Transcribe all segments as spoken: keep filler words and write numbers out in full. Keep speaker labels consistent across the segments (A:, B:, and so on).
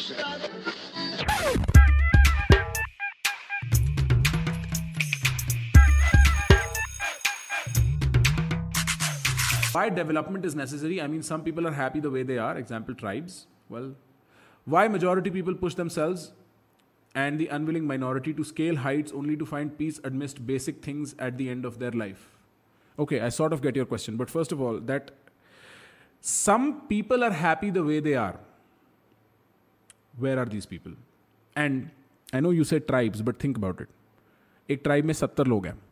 A: Why development is necessary? I mean, some people are happy the way they are. Example, tribes. Well, why majority people push themselves and the unwilling minority to scale heights only to find peace amidst basic things at the end of their life? Okay, I sort of get your question. But first of all, that some people are happy the way they are. Where are these people? And I know you say tribes, but think about it. एक tribe में सत्तर लोग हैं.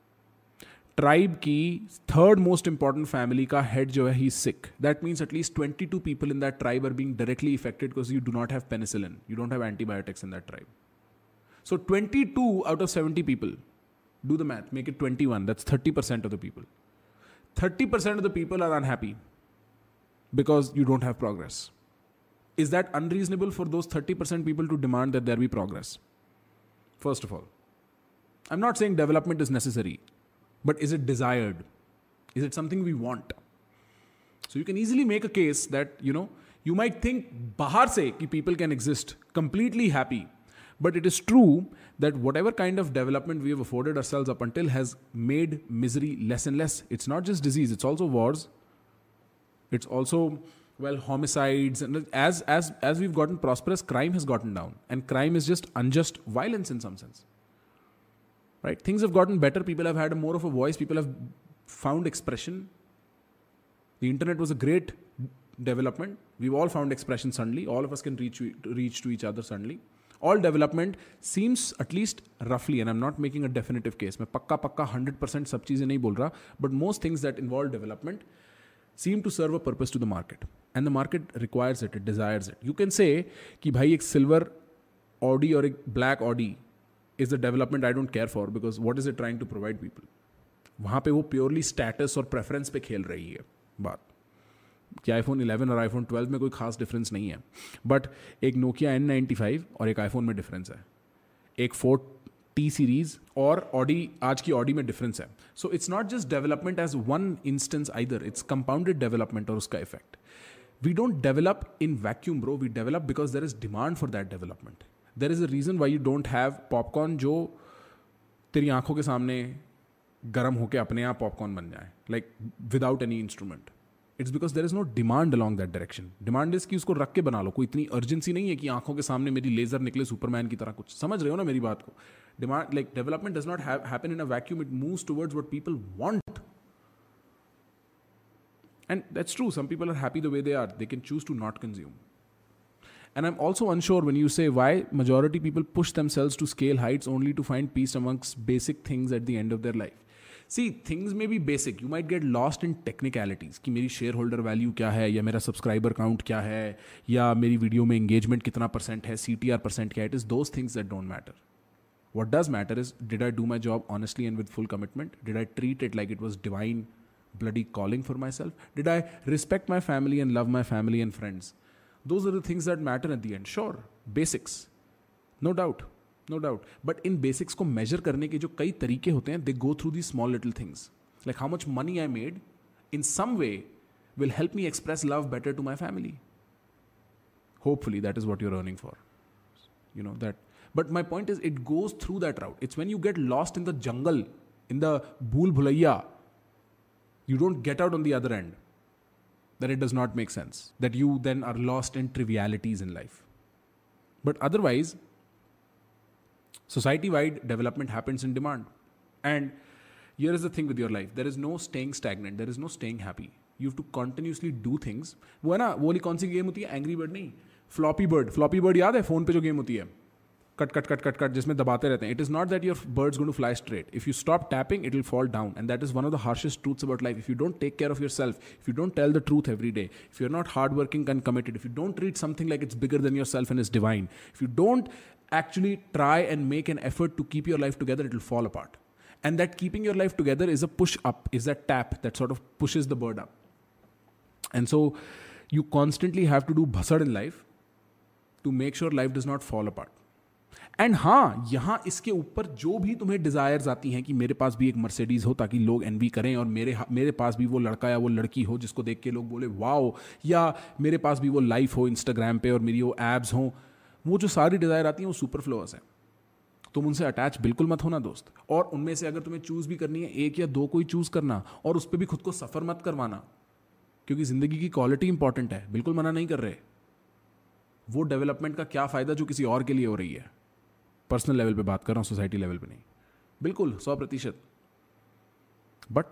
A: Tribe की third most important family का head जो है, he's sick. That means at least twenty-two people in that tribe are being directly affected because you do not have penicillin. You don't have antibiotics in that tribe. So twenty-two out of seventy people, do the math, make it twenty-one. That's thirty percent of the people. thirty percent of the people are unhappy because you don't have progress. Is that unreasonable for those thirty percent people to demand that there be progress? First of all, I'm not saying development is necessary. But is it desired? Is it something we want? So you can easily make a case that, you know, you might think bahar se ki people can exist completely happy. But it is true that whatever kind of development we have afforded ourselves up until has made misery less and less. It's not just disease, it's also wars. It's also, well, homicides. And as, as, as we've gotten prosperous, crime has gotten down. And crime is just unjust violence in some sense. Right? Things have gotten better. People have had a more of a voice. People have found expression. The internet was a great development. We've all found expression suddenly. All of us can reach, reach to each other suddenly. All development seems, at least roughly, and I'm not making a definitive case. मैं पक्का पक्का one hundred percent सब चीजें नहीं बोल रहा. But most things that involve development seem to serve a purpose to the market. And the market requires it. It desires it. You can say कि भाई एक silver Audi और एक black Audi is the development I don't care for because what is it trying to provide people? वहाँ पे वो purely status और preference पे खेल रही है बात. कि iPhone eleven और iPhone twelve में कोई खास difference नहीं है. But एक Nokia N ninety-five और एक iPhone में difference है. एक Ford T series और Audi, आज की Audi में difference है. So it's not just development as one instance either. It's compounded development और उसका effect. We don't develop in vacuum, bro. We develop because there is demand for that development. There is a reason why you don't have popcorn जो तेरी आंखों के सामने गर्म होके अपने आप popcorn बन जाए, like without any instrument. It's because there is no demand along that direction. Demand is कि उसको रख के बना लो. कोई इतनी urgency नहीं है कि आंखों के सामने मेरी लेजर निकले सुपरमैन की तरह कुछ. समझ रहे हो ना मेरी बात को? Demand, like development does not have, happen in a vacuum. It moves towards what people want. And that's true. Some people are happy the way they are. They can choose to not consume. And I'm also unsure when you say why majority people push themselves to scale heights only to find peace amongst basic things at the end of their life. See, things may be basic. You might get lost in technicalities. कि मेरी shareholder value क्या है, या मेरा subscriber count क्या है, या मेरी video में engagement कितना percent है, C T R percent क्या है. It is those things that don't matter. What does matter is, did I do my job honestly and with full commitment? Did I treat it like it was divine bloody calling for myself? Did I respect my family and love my family and friends? Those are the things that matter at the end. Sure, basics. No doubt. No doubt. But in basics को measure करने के जो कई तरीके होते हैं, they go through these small little things. Like how much money I made in some way will help me express love better to my family. Hopefully that is what you're earning for. You know that. But my point is, it goes through that route. It's when you get lost in the jungle, in the bhool bhulaiya, you don't get out on the other end. Then it does not make sense. That you then are lost in trivialities in life. But otherwise, society-wide development happens in demand. And here is the thing with your life. There is no staying stagnant. There is no staying happy. You have to continuously do things. वो है ना, वो वाली कौन सी game होती है? Angry Bird नहीं. Floppy Bird. Floppy Bird याद है? फोन पे जो गेम होती है. Cut, cut, cut, cut, cut, जिसमें दबाते रहते हैं. It is not that your bird's going to fly straight. If you stop tapping, it will fall down. And that is one of the harshest truths about life. If you don't take care of yourself, if you don't tell the truth every day, if you're not hardworking and committed, if you don't treat something like it's bigger than yourself and is divine, if you don't actually try and make an effort to keep your life together, it will fall apart. And that keeping your life together is a push up, is that tap that sort of pushes the bird up. And so you constantly have to do bhasad in life to make sure life does not fall apart. And हाँ, यहाँ इसके ऊपर जो भी तुम्हें desires आती हैं कि मेरे पास भी एक मर्सिडीज़ हो ताकि लोग एनवी करें, और मेरे मेरे पास भी वो लड़का या वो लड़की हो जिसको देख के लोग बोले वाओ, या मेरे पास भी वो लाइफ हो इंस्टाग्राम पे और मेरी वो एब्स हों, वो जो सारी डिज़ायर आती हैं वो सुपरफ्लुअस है। तुम उनसे अटैच बिल्कुल मत होना दोस्त। और उनमें से अगर तुम्हें चूज़ भी करनी है, एक या दो कोई चूज़ करना, और उस पर भी खुद को सफ़र मत करवाना, क्योंकि ज़िंदगी की क्वालिटी इंपॉर्टेंट है, बिल्कुल मना नहीं कर रहे। वो डेवलपमेंट का क्या फ़ायदा जो किसी और के लिए हो रही है। पर्सनल लेवल पे बात कर रहा हूँ, सोसाइटी लेवल पे नहीं, बिल्कुल सौ प्रतिशत। But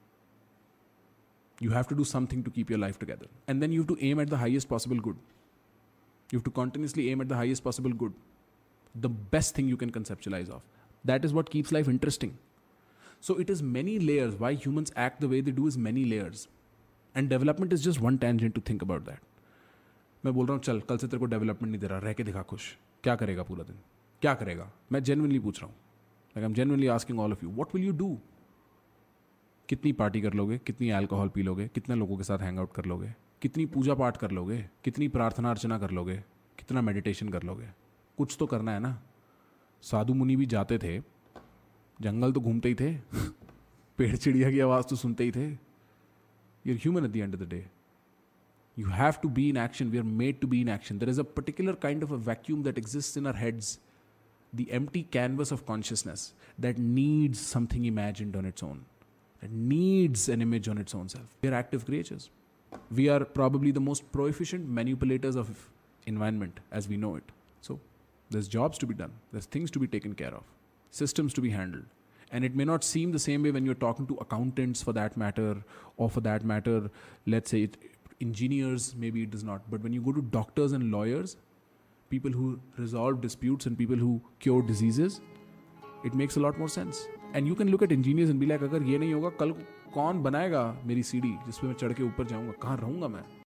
A: you have to do something to keep your life together, and then you have to aim at the highest possible good. You have to continuously aim at the highest possible good, the best thing you can conceptualize of. That is what keeps life interesting. So it is many layers. Why humans act the way they do is many layers, and development is just one tangent to think about that. मैं बोल रहा हूँ चल कल से तेरे को development नहीं दे रहा, रह के दिखा खुश, क्या करेगा पूरा दिन, क्या करेगा? मैं जेन्युइनली पूछ रहा हूँ, like I'm genuinely asking all of you, what will you do? कितनी पार्टी कर लोगे, कितनी अल्कोहल पी लोगे, कितने लोगों के साथ हैंग आउट कर लोगे, कितनी पूजा पाठ कर लोगे, कितनी प्रार्थना अर्चना कर लोगे, कितना मेडिटेशन कर लोगे? कुछ तो करना है ना। साधु मुनि भी जाते थे, जंगल तो घूमते ही थे, पेड़ चिड़िया की आवाज़ तो सुनते ही थे। You're human at the end of the day. You have to be in action. We are made to be in action. There is a particular kind of a vacuum that exists in our heads, the empty canvas of consciousness that needs something imagined on its own, that needs an image on its own self. We are active creatures. We are probably the most proficient manipulators of environment as we know it. So there's jobs to be done. There's things to be taken care of, systems to be handled. And it may not seem the same way when you're talking to accountants for that matter, or for that matter, let's say it, engineers, maybe it does not. But when you go to doctors and lawyers, people who resolve disputes and people who cure diseases, it makes a lot more sense. And you can look at engineers and be like, अगर ये नहीं होगा कल कौन बनाएगा मेरी सीढ़ी जिस पे मैं चढ़ के ऊपर जाऊंगा, कहाँ रहूंगा मैं?